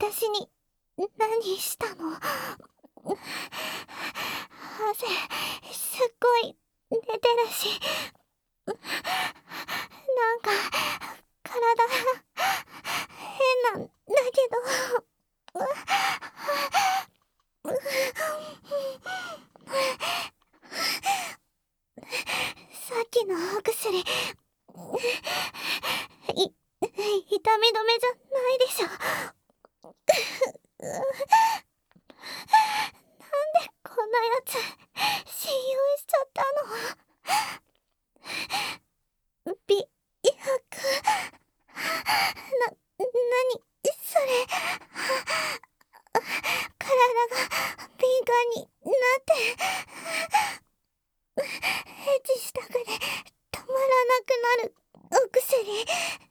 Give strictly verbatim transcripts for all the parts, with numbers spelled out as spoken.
私に何したの？汗すっごい出てるし、なんか体変なんだけど。さっきのお薬、い痛み止めじゃないでしょ。なんでこんなやつ信用しちゃったの？美薬な、なにそれ。体が敏感になってエッチしたくて止まらなくなるお薬。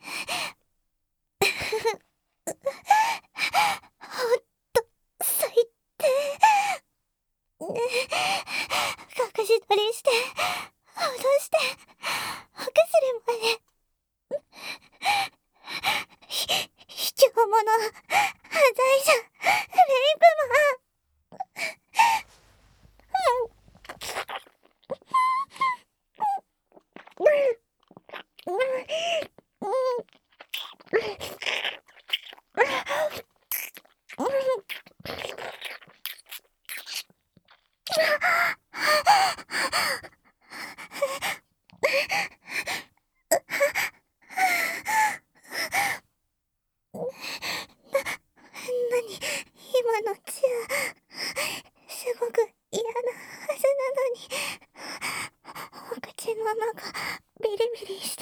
ほんと最低。隠し撮りして脅してお薬まで。ひ卑怯者、犯罪者、レイプマン。なに今のチュー、すごく嫌なはずなのに、お口の中ビリビリして、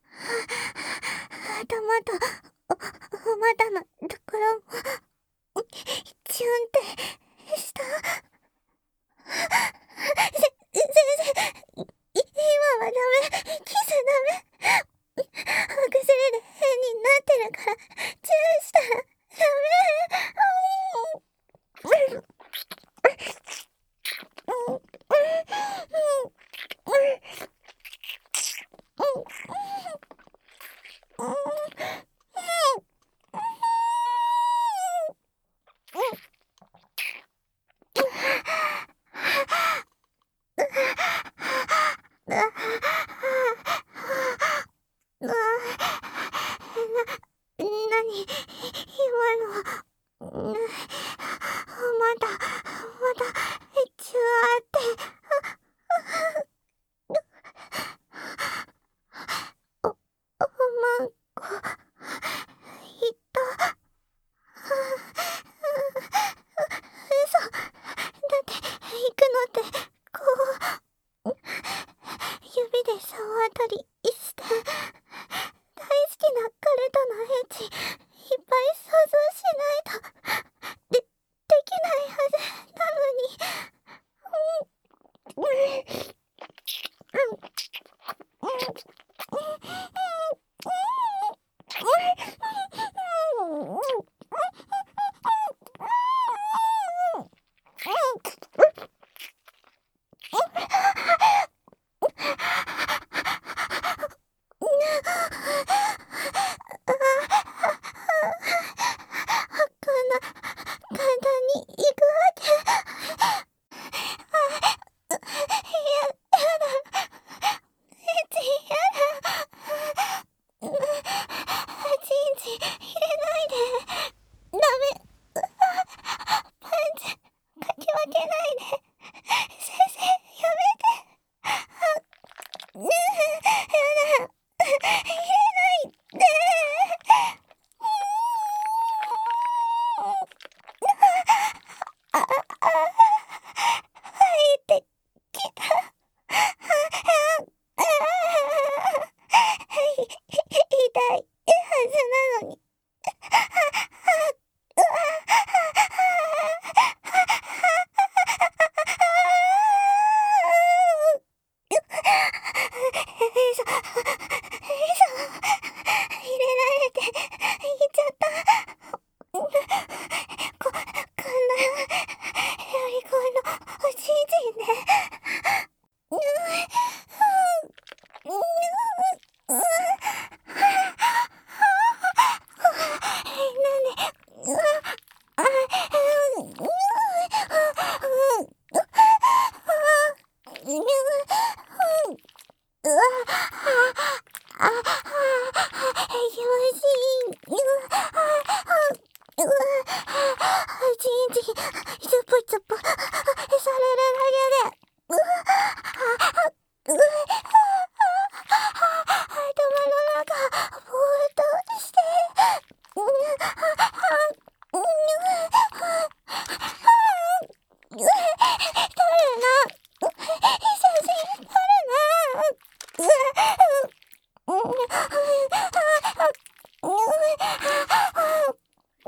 頭とおお股のところもチュンってした。せ先生、い今はダメ、キスダメ。お薬で変になってるからチューしたらダメ。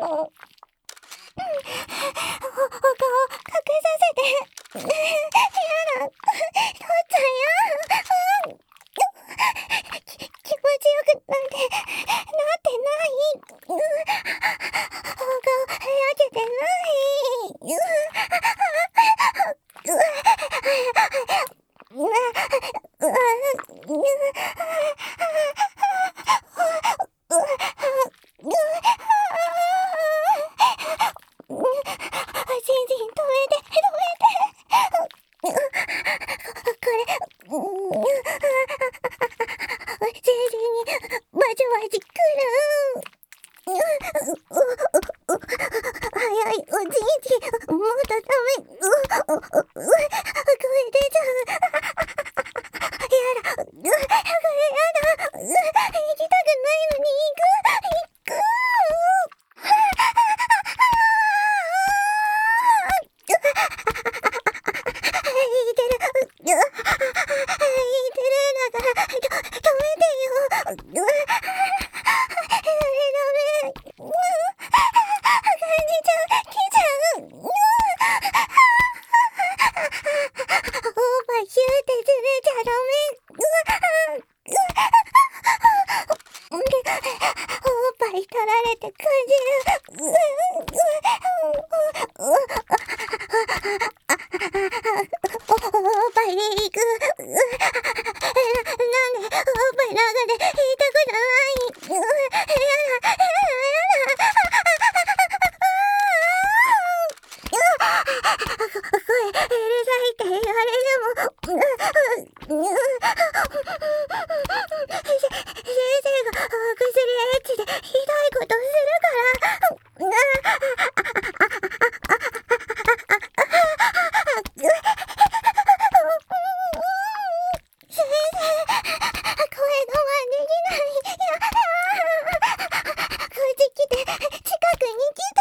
させて。やだ。父ちゃんや。き気持ちよくなんてなってない。お顔焼けてない。ジンジン止めて止めて。これジンジンにバチバチくる。早いおじいじ、もっとダメ。声出ちゃう。やだ、これやだ。行きたくないのに行く行く。いてるいてるだから止めてよ。ダメダメ。感じちゃう来ちゃう。オーバーヒューってずれちゃダメ。オーバー取られて感じる。オーバーで行く。なんでオーバーの中で言いたくない。やだやだ声うるさいって言われるも先生が薬エッチでひどいことするから先生声我慢できない。こっち来て近くに来て。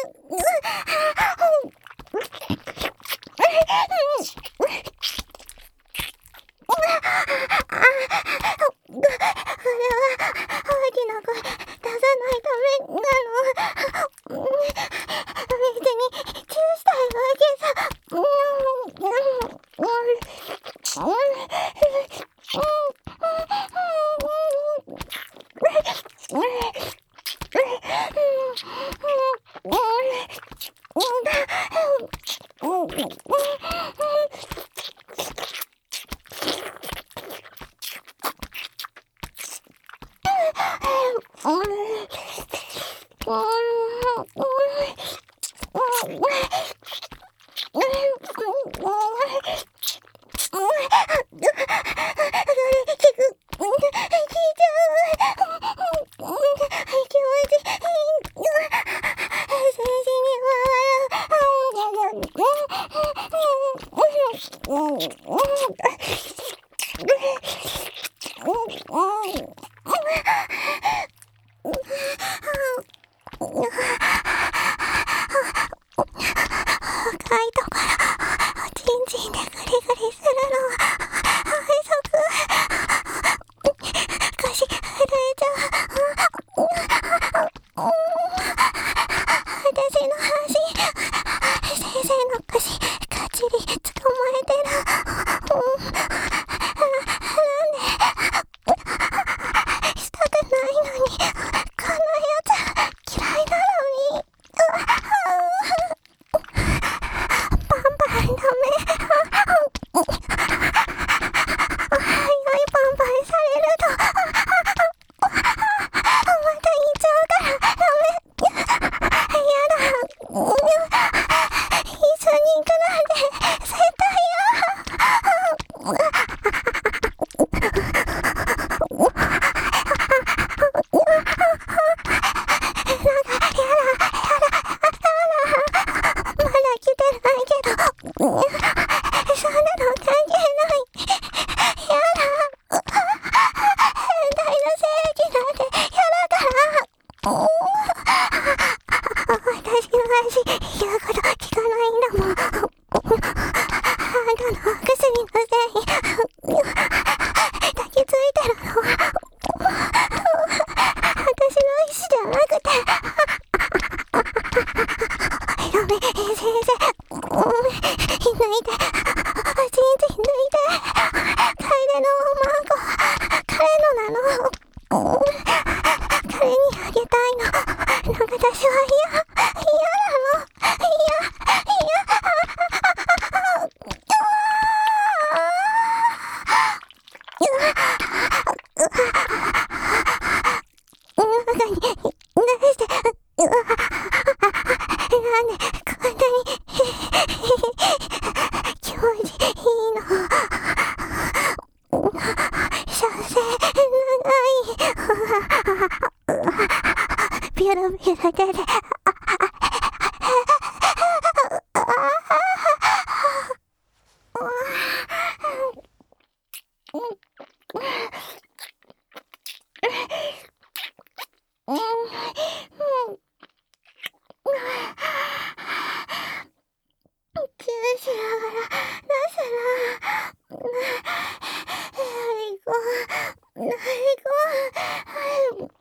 これは大きな声出さないためなの。別にチューしたいわけさ。 め先生、うん、抜いて、ちんちん抜いて、楓の孫、彼のなの、うん、彼にあげたいの。なんか私は嫌、嫌なの。嫌、嫌。中に出して、なんでこんなに気持ちいいの。射精長い。ビュルビュル出て。キューしながら出すな。最高、最高。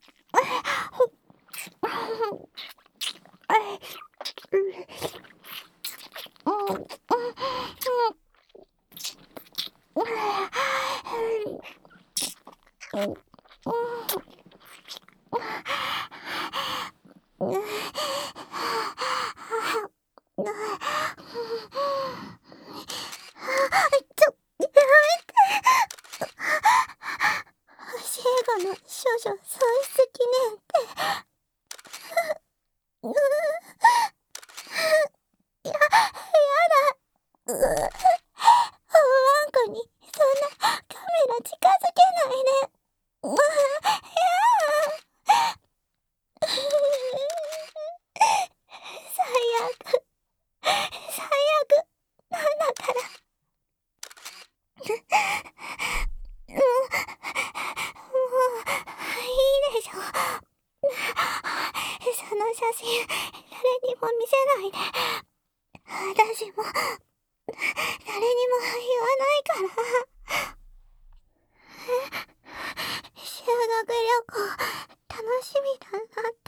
教え子の少女喪失記念って。や、やだ。うわんこにそんなカメラ近づけないで。うわ、やだ。最悪、最悪なんだから。もう、もういいでしょ。その写真誰にも見せないで。私も誰にも言わないから。修学旅行楽しみだなって。